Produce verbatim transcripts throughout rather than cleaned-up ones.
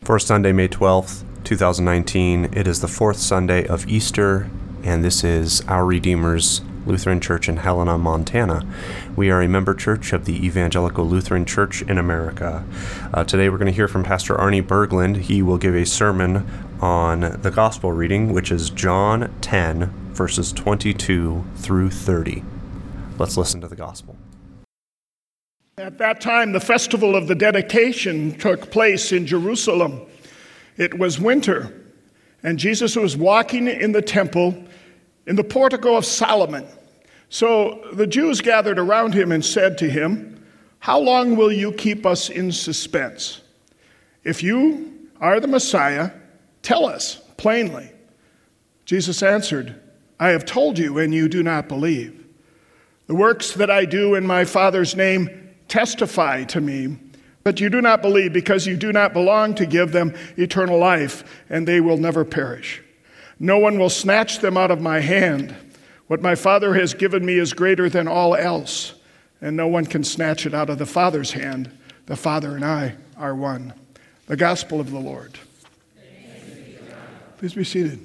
For Sunday, May twelfth, twenty nineteen, it is the fourth Sunday of Easter, and this is Our Redeemer's Lutheran Church in Helena, Montana. We are a member church of the Evangelical Lutheran Church in America. Uh, today we're going to hear from Pastor Arnie Berglund. He will give a sermon on the Gospel reading, which is John ten, verses twenty-two through thirty. Let's listen to the Gospel. At that time, the festival of the dedication took place in Jerusalem. It was winter, and Jesus was walking in the temple in the portico of Solomon. So the Jews gathered around him and said to him, "How long will you keep us in suspense? If you are the Messiah, tell us plainly." Jesus answered, "I have told you, and you do not believe. The works that I do in my Father's name testify to me, but you do not believe because you do not belong to give them eternal life, and they will never perish. No one will snatch them out of my hand. What my Father has given me is greater than all else, and no one can snatch it out of the Father's hand. The Father and I are one." The Gospel of the Lord. Please be seated.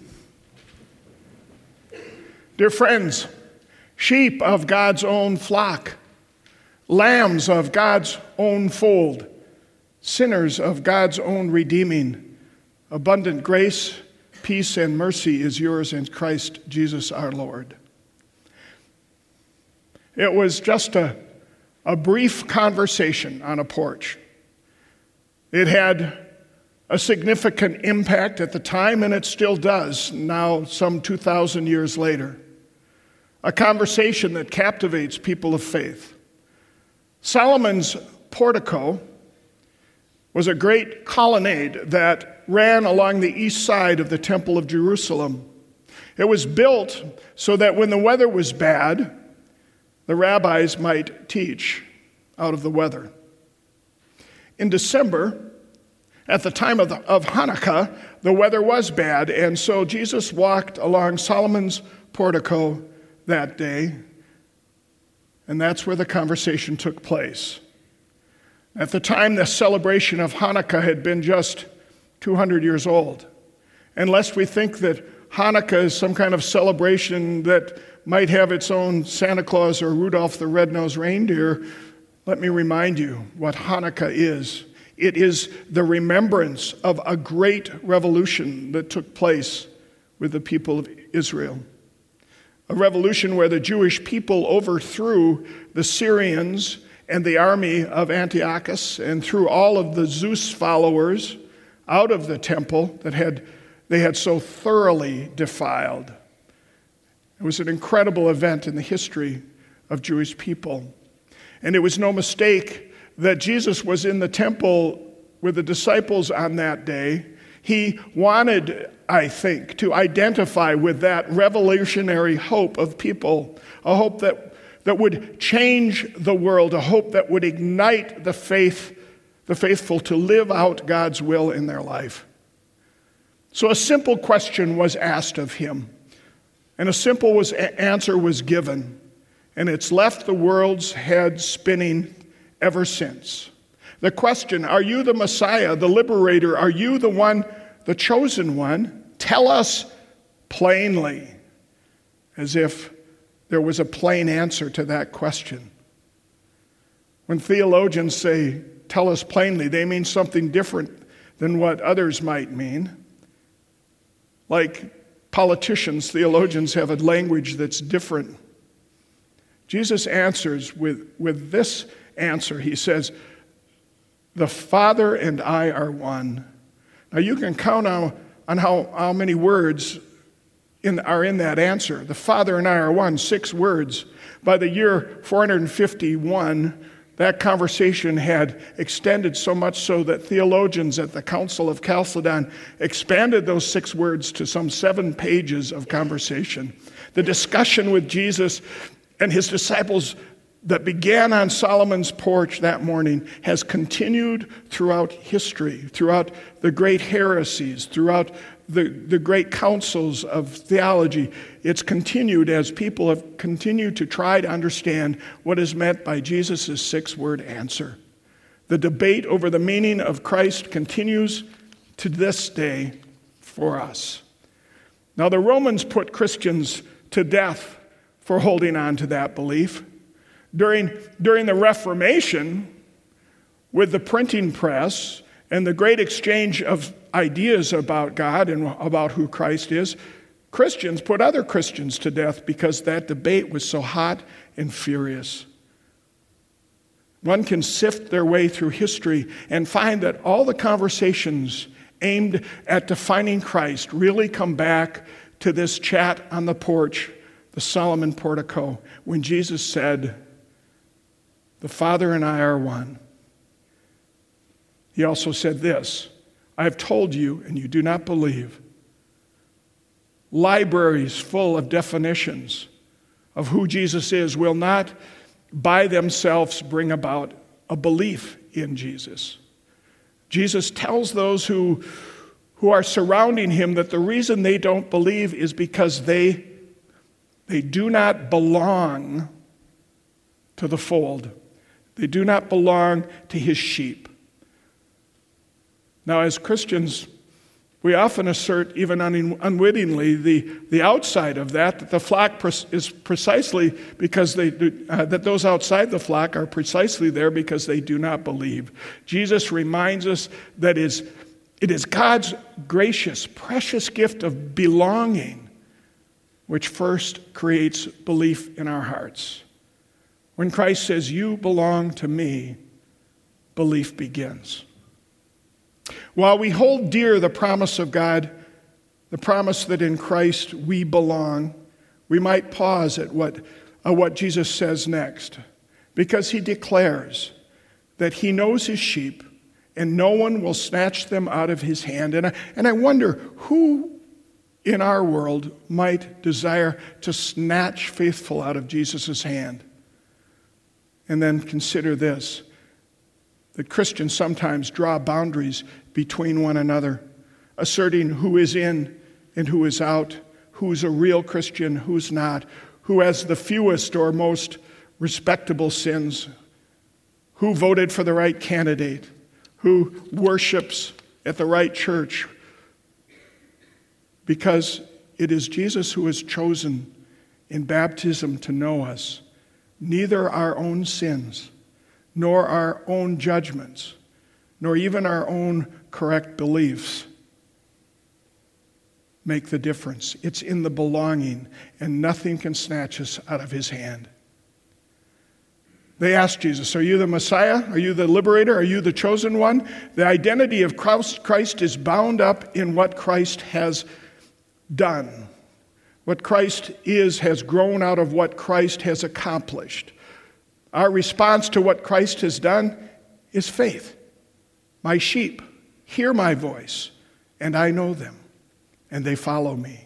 Dear friends, sheep of God's own flock, lambs of God's own fold, sinners of God's own redeeming, abundant grace, peace, and mercy is yours in Christ Jesus our Lord. It was just a, a brief conversation on a porch. It had a significant impact at the time, and it still does now, some two thousand years later. A conversation that captivates people of faith. Solomon's portico was a great colonnade that ran along the east side of the Temple of Jerusalem. It was built so that when the weather was bad, the rabbis might teach out of the weather. In December, at the time of, the, of Hanukkah, the weather was bad, and so Jesus walked along Solomon's portico that day, and that's where the conversation took place. At the time, the celebration of Hanukkah had been just two hundred years old. And lest we think that Hanukkah is some kind of celebration that might have its own Santa Claus or Rudolph the Red-Nosed Reindeer, let me remind you what Hanukkah is. It is the remembrance of a great revolution that took place with the people of Israel. A revolution where the Jewish people overthrew the Syrians and the army of Antiochus and threw all of the Zeus followers out of the temple that had they had so thoroughly defiled. It was an incredible event in the history of Jewish people. And it was no mistake that Jesus was in the temple with the disciples on that day. He wanted, I think, to identify with that revolutionary hope of people, a hope that, that would change the world, a hope that would ignite the faith, the faithful to live out God's will in their life. So a simple question was asked of him, and a simple was, answer was given, and it's left the world's head spinning ever since. The question, are you the Messiah, the liberator? Are you the one, the chosen one? Tell us plainly, as if there was a plain answer to that question. When theologians say, tell us plainly, they mean something different than what others might mean. Like politicians, theologians have a language that's different. Jesus answers with, with this answer. He says, "The Father and I are one." Now you can count on, on how, how many words in, are in that answer. The Father and I are one, six words. By the year four hundred fifty-one, that conversation had extended so much so that theologians at the Council of Chalcedon expanded those six words to some seven pages of conversation. The discussion with Jesus and his disciples that began on Solomon's porch that morning has continued throughout history, throughout the great heresies, throughout the, the great councils of theology. It's continued as people have continued to try to understand what is meant by Jesus' six-word answer. The debate over the meaning of Christ continues to this day for us. Now, the Romans put Christians to death for holding on to that belief. During, during the Reformation, with the printing press and the great exchange of ideas about God and about who Christ is, Christians put other Christians to death because that debate was so hot and furious. One can sift their way through history and find that all the conversations aimed at defining Christ really come back to this chat on the porch, the Solomon portico, when Jesus said, "The Father and I are one." He also said this, "I have told you, and you do not believe." Libraries full of definitions of who Jesus is will not by themselves bring about a belief in Jesus. Jesus tells those who, who are surrounding him that the reason they don't believe is because they, they do not belong to the fold. They do not belong to his sheep. Now, as Christians, we often assert, even un- unwittingly, the, the outside of that, that the flock pre- is precisely because they do, uh, that those outside the flock are precisely there because they do not believe. Jesus reminds us that is, it is God's gracious, precious gift of belonging which first creates belief in our hearts. When Christ says, "You belong to me," belief begins. While we hold dear the promise of God, the promise that in Christ we belong, we might pause at what, uh, what Jesus says next, because he declares that he knows his sheep and no one will snatch them out of his hand. And I, and I wonder who in our world might desire to snatch faithful out of Jesus' hand. And then consider this, that Christians sometimes draw boundaries between one another, asserting who is in and who is out, who's a real Christian, who's not, who has the fewest or most respectable sins, who voted for the right candidate, who worships at the right church, because it is Jesus who has chosen in baptism to know us. Neither our own sins, nor our own judgments, nor even our own correct beliefs make the difference. It's in the belonging, and nothing can snatch us out of his hand. They asked Jesus, "Are you the Messiah? Are you the liberator? Are you the chosen one?" The identity of Christ is bound up in what Christ has done. What Christ is has grown out of what Christ has accomplished. Our response to what Christ has done is faith. My sheep hear my voice, and I know them, and they follow me.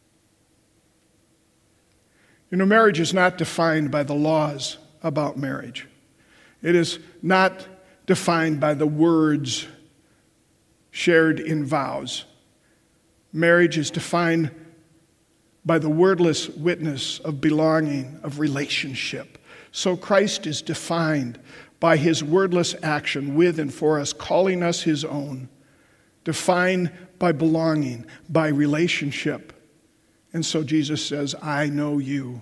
You know, marriage is not defined by the laws about marriage. It is not defined by the words shared in vows. Marriage is defined by the wordless witness of belonging, of relationship. So Christ is defined by his wordless action with and for us, calling us his own, defined by belonging, by relationship. And so Jesus says, "I know you."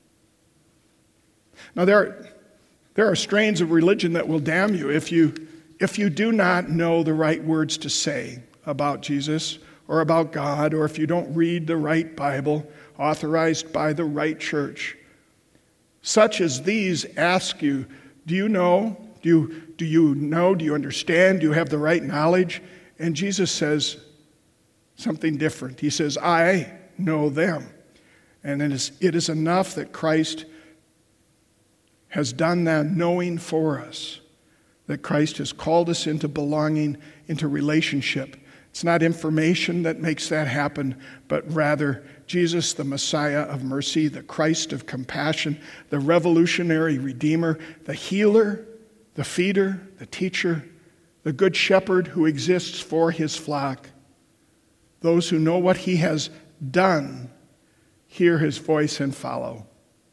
Now there are, there are strains of religion that will damn you if you if you do not know the right words to say about Jesus or about God, or if you don't read the right Bible authorized by the right church. Such as these ask you, do you know? Do you, do you know? Do you understand? Do you have the right knowledge? And Jesus says something different. He says, "I know them." And it is, it is enough that Christ has done that knowing for us, that Christ has called us into belonging, into relationship. It's not information that makes that happen, but rather Jesus, the Messiah of mercy, the Christ of compassion, the revolutionary Redeemer, the healer, the feeder, the teacher, the good shepherd who exists for his flock. Those who know what he has done hear his voice and follow.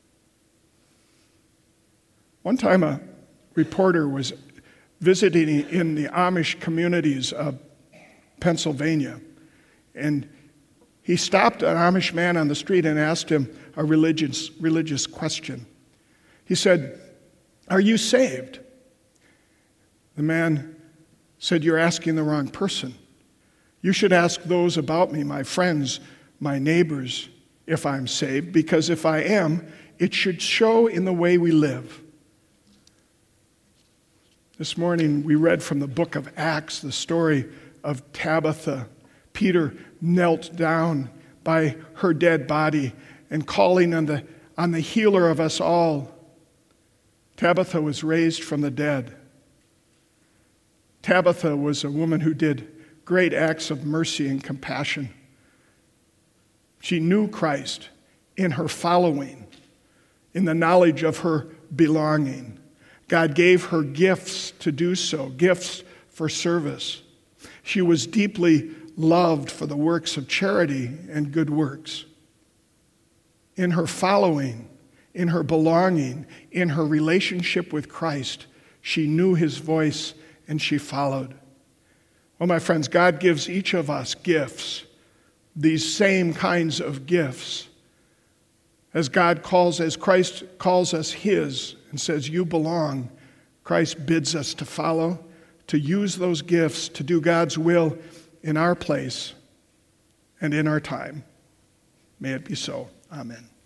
One time a reporter was visiting in the Amish communities of Pennsylvania. And he stopped an Amish man on the street and asked him a religious, religious question. He said, "Are you saved?" The man said, "You're asking the wrong person. You should ask those about me, my friends, my neighbors, if I'm saved, because if I am, it should show in the way we live." This morning we read from the book of Acts the story of Tabitha. Peter knelt down by her dead body and calling on the, on the healer of us all. Tabitha was raised from the dead. Tabitha was a woman who did great acts of mercy and compassion. She knew Christ in her following, in the knowledge of her belonging. God gave her gifts to do so, gifts for service. She was deeply loved for the works of charity and good works. In her following, in her belonging, in her relationship with Christ, she knew his voice and she followed. Well, my friends, God gives each of us gifts, these same kinds of gifts. As God calls, as Christ calls us his and says, "You belong," Christ bids us to follow, to use those gifts to do God's will in our place and in our time. May it be so. Amen.